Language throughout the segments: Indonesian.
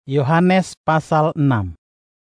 Yohanes pasal 6.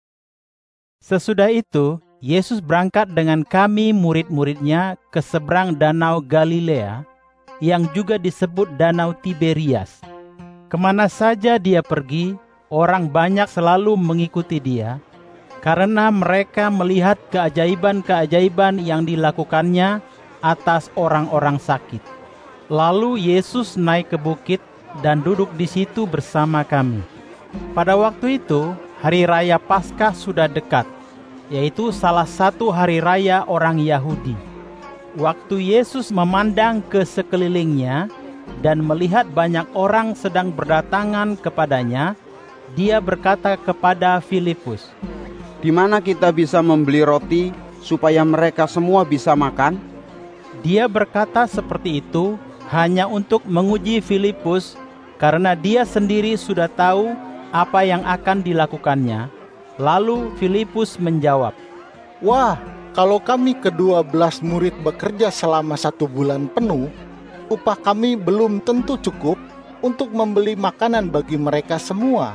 Sesudah itu, Yesus berangkat dengan kami murid-muridnya ke seberang danau Galilea, yang juga disebut danau Tiberias. Kemana saja dia pergi, orang banyak selalu mengikuti dia, karena mereka melihat keajaiban-keajaiban yang dilakukannya atas orang-orang sakit. Lalu Yesus naik ke bukit dan duduk di situ bersama kami. Pada waktu itu, hari raya Paskah sudah dekat, yaitu salah satu hari raya orang Yahudi. Waktu Yesus memandang ke sekelilingnya dan melihat banyak orang sedang berdatangan kepadanya, dia berkata kepada Filipus, "Di mana kita bisa membeli roti supaya mereka semua bisa makan?" Dia berkata seperti itu hanya untuk menguji Filipus, karena dia sendiri sudah tahu apa yang akan dilakukannya. Lalu Filipus menjawab, "Wah, kalau kami ke-12 murid bekerja selama 1 bulan penuh, upah kami belum tentu cukup untuk membeli makanan bagi mereka semua.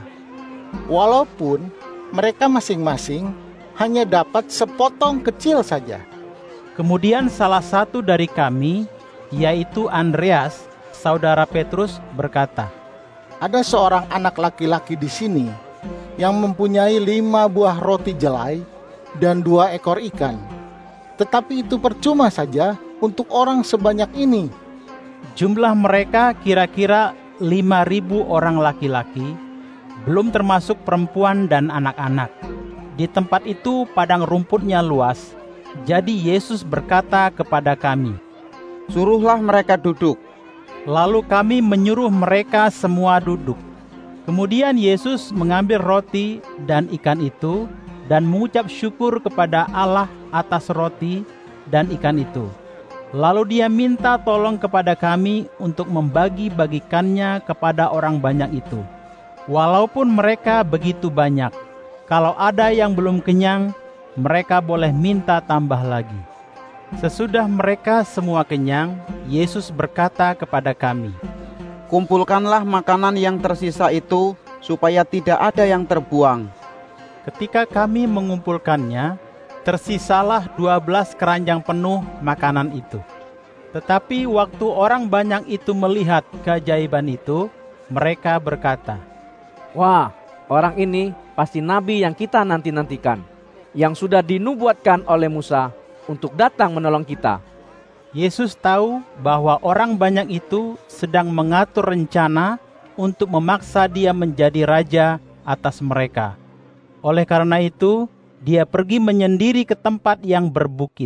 Walaupun mereka masing-masing hanya dapat sepotong kecil saja." Kemudian salah satu dari kami, yaitu Andreas, saudara Petrus, berkata, "Ada seorang anak laki-laki di sini yang mempunyai 5 buah roti jelai dan 2 ekor ikan. Tetapi itu percuma saja untuk orang sebanyak ini." Jumlah mereka kira-kira 5.000 orang laki-laki, belum termasuk perempuan dan anak-anak. Di tempat itu padang rumputnya luas, jadi Yesus berkata kepada kami, "Suruhlah mereka duduk." Lalu kami menyuruh mereka semua duduk. Kemudian Yesus mengambil roti dan ikan itu dan mengucap syukur kepada Allah atas roti dan ikan itu. Lalu dia minta tolong kepada kami untuk membagi-bagikannya kepada orang banyak itu. Walaupun mereka begitu banyak, kalau ada yang belum kenyang, mereka boleh minta tambah lagi. Sesudah mereka semua kenyang, Yesus berkata kepada kami, "Kumpulkanlah makanan yang tersisa itu supaya tidak ada yang terbuang." Ketika kami mengumpulkannya, tersisalah 12 keranjang penuh makanan itu. Tetapi waktu orang banyak itu melihat keajaiban itu, mereka berkata, "Wah, orang ini pasti nabi yang kita nanti-nantikan, yang sudah dinubuatkan oleh Musa untuk datang menolong kita." Yesus tahu bahwa orang banyak itu sedang mengatur rencana untuk memaksa dia menjadi raja atas mereka. Oleh karena itu, dia pergi menyendiri ke tempat yang berbukit.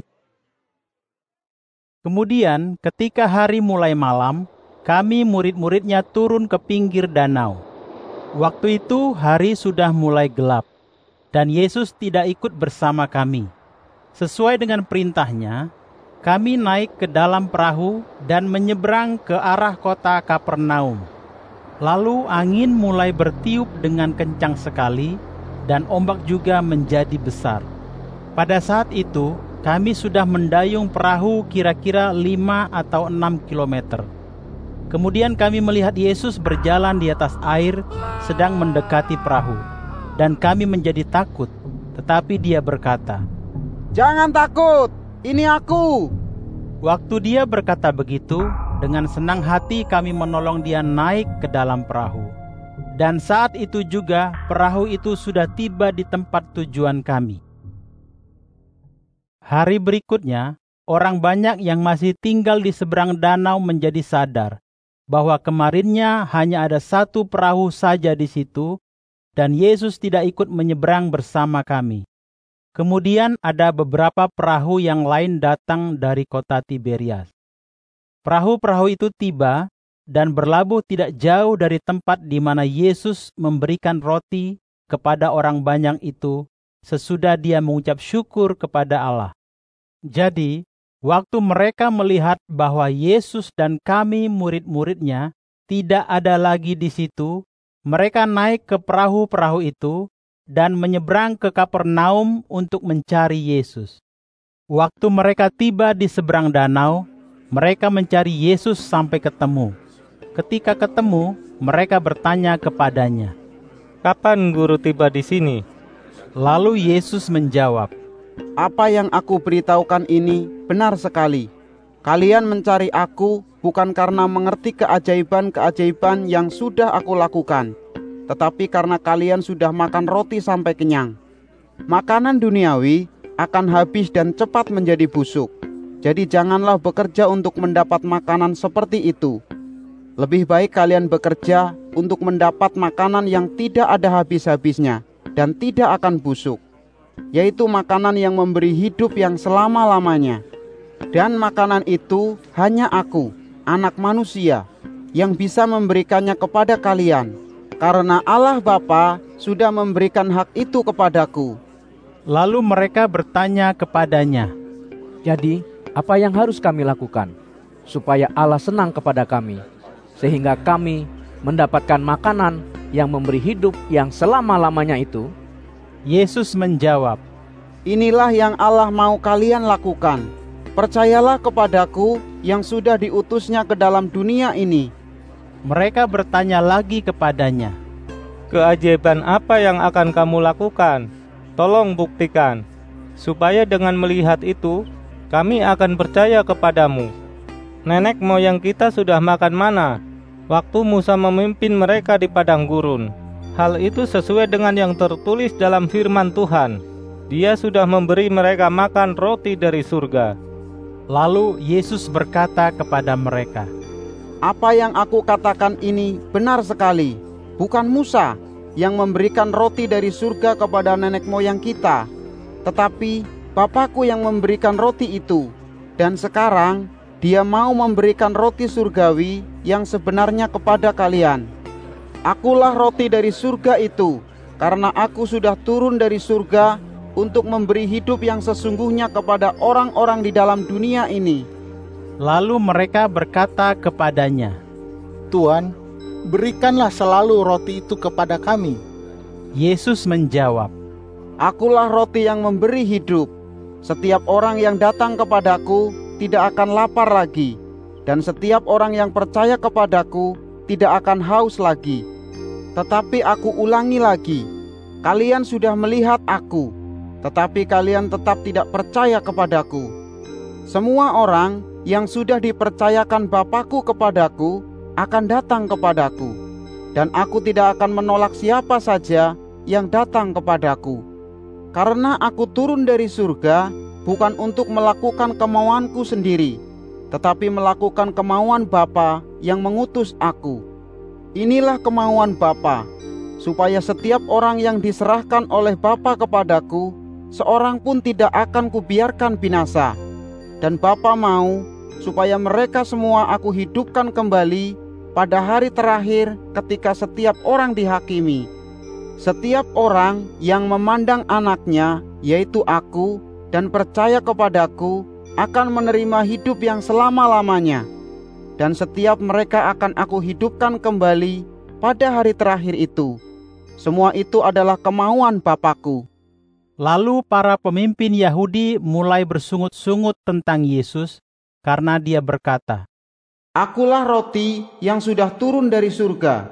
Kemudian ketika hari mulai malam, kami murid-muridnya turun ke pinggir danau. Waktu itu hari sudah mulai gelap, dan Yesus tidak ikut bersama kami. Sesuai dengan perintahnya, kami naik ke dalam perahu dan menyeberang ke arah kota Kapernaum. Lalu angin mulai bertiup dengan kencang sekali, dan ombak juga menjadi besar. Pada saat itu, kami sudah mendayung perahu kira-kira 5 atau 6 kilometer. Kemudian kami melihat Yesus berjalan di atas air sedang mendekati perahu, dan kami menjadi takut. Tetapi dia berkata, "Jangan takut, ini aku." Waktu dia berkata begitu, dengan senang hati kami menolong dia naik ke dalam perahu. Dan saat itu juga perahu itu sudah tiba di tempat tujuan kami. Hari berikutnya, orang banyak yang masih tinggal di seberang danau menjadi sadar bahwa kemarinnya hanya ada 1 perahu saja di situ, dan Yesus tidak ikut menyeberang bersama kami. Kemudian ada beberapa perahu yang lain datang dari kota Tiberias. Perahu-perahu itu tiba dan berlabuh tidak jauh dari tempat di mana Yesus memberikan roti kepada orang banyak itu sesudah dia mengucap syukur kepada Allah. Jadi, waktu mereka melihat bahwa Yesus dan kami murid-muridnya tidak ada lagi di situ, mereka naik ke perahu-perahu itu dan menyeberang ke Kapernaum untuk mencari Yesus. Waktu mereka tiba di seberang danau, mereka mencari Yesus sampai ketemu. Ketika ketemu, mereka bertanya kepadanya, kapan Guru tiba di sini?" Lalu Yesus menjawab, Apa yang aku beritahukan ini benar sekali. Kalian mencari aku bukan karena mengerti keajaiban-keajaiban yang sudah aku lakukan, tetapi karena kalian sudah makan roti sampai kenyang. Makanan duniawi akan habis dan cepat menjadi busuk. Jadi janganlah bekerja untuk mendapat makanan seperti itu. Lebih baik kalian bekerja untuk mendapat makanan yang tidak ada habis-habisnya dan tidak akan busuk, yaitu makanan yang memberi hidup yang selama-lamanya. Dan makanan itu hanya Aku, Anak Manusia, yang bisa memberikannya kepada kalian, karena Allah Bapa sudah memberikan hak itu kepadaku. Lalu mereka bertanya kepadanya, Jadi, apa yang harus kami lakukan supaya Allah senang kepada kami, sehingga kami mendapatkan makanan yang memberi hidup yang selama-lamanya itu?" Yesus menjawab, Inilah yang Allah mau kalian lakukan. Percayalah kepadaku yang sudah diutusnya ke dalam dunia ini. Mereka bertanya lagi kepadanya, "Keajaiban apa yang akan kamu lakukan? Tolong buktikan, supaya dengan melihat itu kami akan percaya kepadamu. Nenek moyang kita sudah makan mana waktu Musa memimpin mereka di padang gurun. Hal itu sesuai dengan yang tertulis dalam firman Tuhan. Dia sudah memberi mereka makan roti dari surga." Lalu Yesus berkata kepada mereka, Apa yang aku katakan ini benar sekali. Bukan Musa yang memberikan roti dari surga kepada nenek moyang kita, tetapi Bapakku yang memberikan roti itu. Dan sekarang Dia mau memberikan roti surgawi yang sebenarnya kepada kalian. Akulah roti dari surga itu, karena Aku sudah turun dari surga untuk memberi hidup yang sesungguhnya kepada orang-orang di dalam dunia ini. Lalu mereka berkata kepadanya, Tuhan, berikanlah selalu roti itu kepada kami. Yesus menjawab, Akulah roti yang memberi hidup. Setiap orang yang datang kepadaku tidak akan lapar lagi, dan setiap orang yang percaya kepadaku tidak akan haus lagi. Tetapi aku ulangi lagi, kalian sudah melihat aku, tetapi kalian tetap tidak percaya kepadaku. Semua orang yang sudah dipercayakan Bapakku kepadaku akan datang kepadaku, dan aku tidak akan menolak siapa saja yang datang kepadaku. Karena aku turun dari surga bukan untuk melakukan kemauanku sendiri, tetapi melakukan kemauan Bapa yang mengutus aku. Inilah kemauan Bapa, supaya setiap orang yang diserahkan oleh Bapa kepadaku, seorang pun tidak akan kubiarkan binasa. Dan Bapa mau supaya mereka semua aku hidupkan kembali pada hari terakhir ketika setiap orang dihakimi. Setiap orang yang memandang anaknya, yaitu aku, dan percaya kepadaku, akan menerima hidup yang selama-lamanya. Dan setiap mereka akan aku hidupkan kembali pada hari terakhir itu. Semua itu adalah kemauan Bapakku. Lalu para pemimpin Yahudi mulai bersungut-sungut tentang Yesus karena Dia berkata, Akulah roti yang sudah turun dari surga.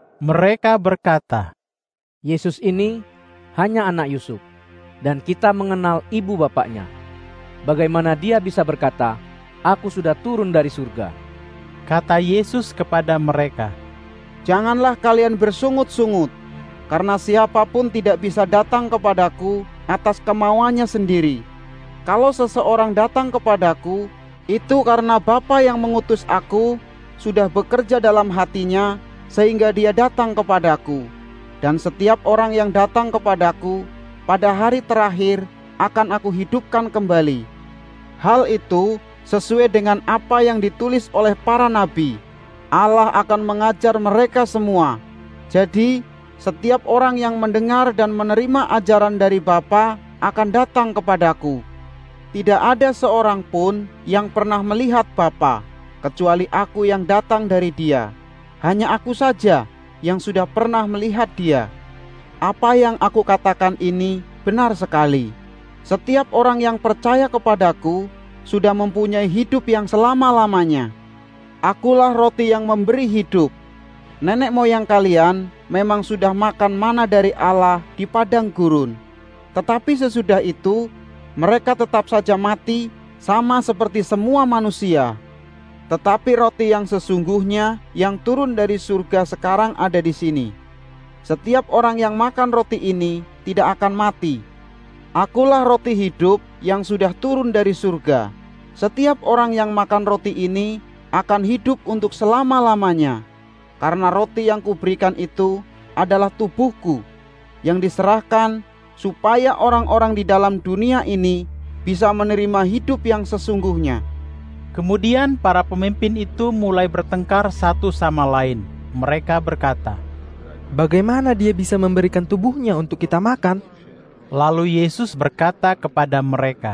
Mereka berkata, Yesus ini hanya anak Yusuf, dan kita mengenal ibu bapaknya. Bagaimana Dia bisa berkata, Aku sudah turun dari surga? Kata Yesus kepada mereka, Janganlah kalian bersungut-sungut, karena siapapun tidak bisa datang kepadaku atas kemauannya sendiri. Kalau seseorang datang kepadaku, itu karena Bapa yang mengutus aku sudah bekerja dalam hatinya sehingga dia datang kepadaku. Dan setiap orang yang datang kepadaku pada hari terakhir akan aku hidupkan kembali. Hal itu sesuai dengan apa yang ditulis oleh para nabi. Allah akan mengajar mereka semua. Jadi setiap orang yang mendengar dan menerima ajaran dari Bapa akan datang kepadaku. Tidak ada seorang pun yang pernah melihat Bapa, kecuali aku yang datang dari Dia. Hanya aku saja yang sudah pernah melihat Dia. Apa yang aku katakan ini benar sekali. Setiap orang yang percaya kepadaku sudah mempunyai hidup yang selama-lamanya. Akulah roti yang memberi hidup. Nenek moyang kalian memang sudah makan mana dari Allah di padang gurun. Tetapi sesudah itu, mereka tetap saja mati sama seperti semua manusia. Tetapi roti yang sesungguhnya yang turun dari surga sekarang ada di sini. Setiap orang yang makan roti ini tidak akan mati. Akulah roti hidup yang sudah turun dari surga. Setiap orang yang makan roti ini akan hidup untuk selama-lamanya. Karena roti yang kuberikan itu adalah tubuhku yang diserahkan supaya orang-orang di dalam dunia ini bisa menerima hidup yang sesungguhnya. Kemudian para pemimpin itu mulai bertengkar satu sama lain. Mereka berkata, "Bagaimana dia bisa memberikan tubuhnya untuk kita makan?" Lalu Yesus berkata kepada mereka,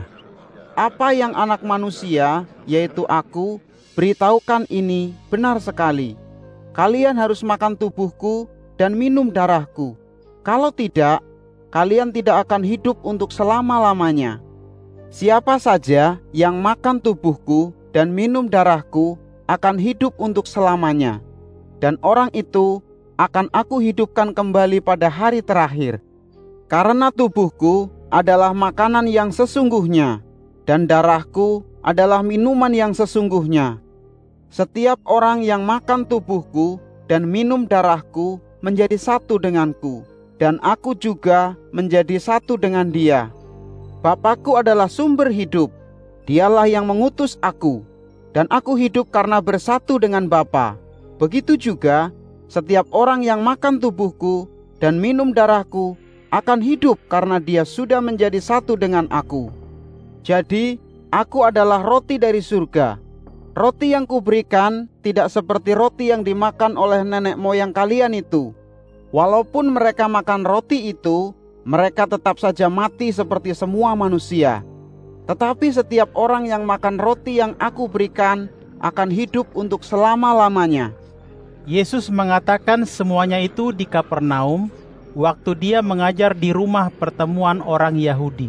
"Apa yang Anak Manusia, yaitu Aku, beritahukan ini benar sekali. Kalian harus makan tubuhku dan minum darahku. Kalau tidak, kalian tidak akan hidup untuk selama-lamanya. Siapa saja yang makan tubuhku dan minum darahku akan hidup untuk selamanya. Dan orang itu akan Aku hidupkan kembali pada hari terakhir. Karena tubuhku adalah makanan yang sesungguhnya, dan darahku adalah minuman yang sesungguhnya. Setiap orang yang makan tubuhku dan minum darahku menjadi satu denganku, dan Aku juga menjadi satu dengan dia. Bapakku adalah sumber hidup. Dialah yang mengutus Aku, dan Aku hidup karena bersatu dengan Bapa. Begitu juga setiap orang yang makan tubuhku dan minum darahku akan hidup karena dia sudah menjadi satu dengan Aku. Jadi, Aku adalah roti dari surga. Roti yang kuberikan tidak seperti roti yang dimakan oleh nenek moyang kalian itu. Walaupun mereka makan roti itu, mereka tetap saja mati seperti semua manusia. Tetapi setiap orang yang makan roti yang Aku berikan akan hidup untuk selama-lamanya." Yesus mengatakan semuanya itu di Kapernaum, waktu dia mengajar di rumah pertemuan orang Yahudi.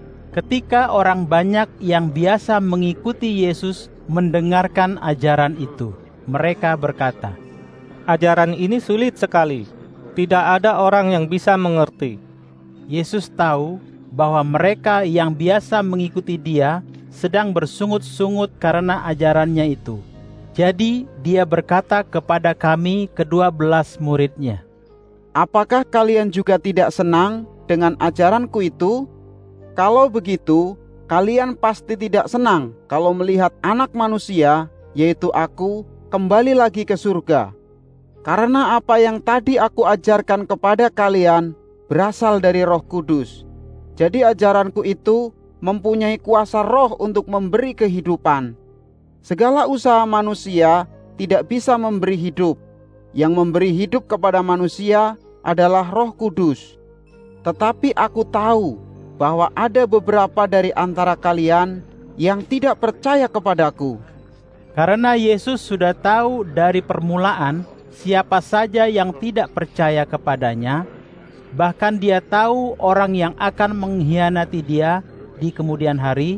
Ketika orang banyak yang biasa mengikuti Yesus mendengarkan ajaran itu, mereka berkata, Ajaran ini sulit sekali. Tidak ada orang yang bisa mengerti. Yesus tahu bahwa mereka yang biasa mengikuti dia sedang bersungut-sungut karena ajarannya itu. Jadi dia berkata kepada kami ke-12 muridnya, "Apakah kalian juga tidak senang dengan ajaranku itu? Kalau begitu, kalian pasti tidak senang kalau melihat Anak Manusia, yaitu Aku, kembali lagi ke surga. Karena apa yang tadi Aku ajarkan kepada kalian berasal dari Roh Kudus. Jadi ajaranku itu mempunyai kuasa roh untuk memberi kehidupan. Segala usaha manusia tidak bisa memberi hidup. Yang memberi hidup kepada manusia adalah Roh Kudus. Tetapi Aku tahu bahwa ada beberapa dari antara kalian yang tidak percaya kepadaku." Karena Yesus sudah tahu dari permulaan siapa saja yang tidak percaya kepadanya, bahkan dia tahu orang yang akan mengkhianati dia di kemudian hari,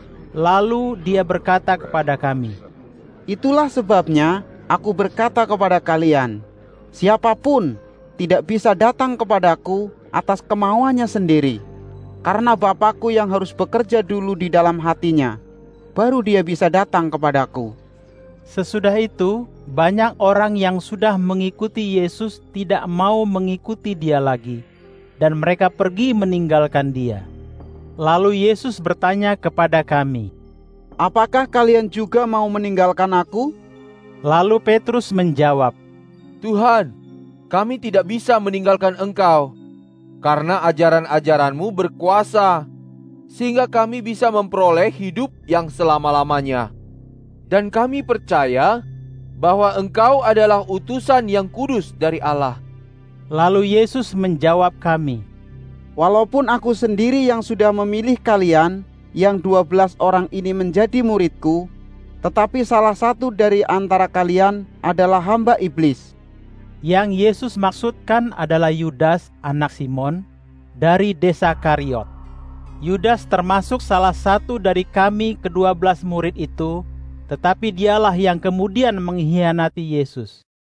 lalu dia berkata kepada kami, "Itulah sebabnya Aku berkata kepada kalian, siapapun tidak bisa datang kepadaku atas kemauannya sendiri, karena Bapakku yang harus bekerja dulu di dalam hatinya, baru dia bisa datang kepadaku." Sesudah itu, banyak orang yang sudah mengikuti Yesus tidak mau mengikuti dia lagi, dan mereka pergi meninggalkan dia. Lalu Yesus bertanya kepada kami, "Apakah kalian juga mau meninggalkan Aku?" Lalu Petrus menjawab, "Tuhan, kami tidak bisa meninggalkan Engkau, karena ajaran-ajaran-Mu berkuasa, sehingga kami bisa memperoleh hidup yang selama-lamanya. Dan kami percaya bahwa Engkau adalah utusan yang kudus dari Allah." Lalu Yesus menjawab kami, "Walaupun Aku sendiri yang sudah memilih kalian, yang 12 orang ini menjadi muridku, tetapi salah satu dari antara kalian adalah hamba iblis." Yang Yesus maksudkan adalah Yudas anak Simon dari desa Kariot. Yudas termasuk salah satu dari kami ke-12 murid itu, tetapi dialah yang kemudian mengkhianati Yesus.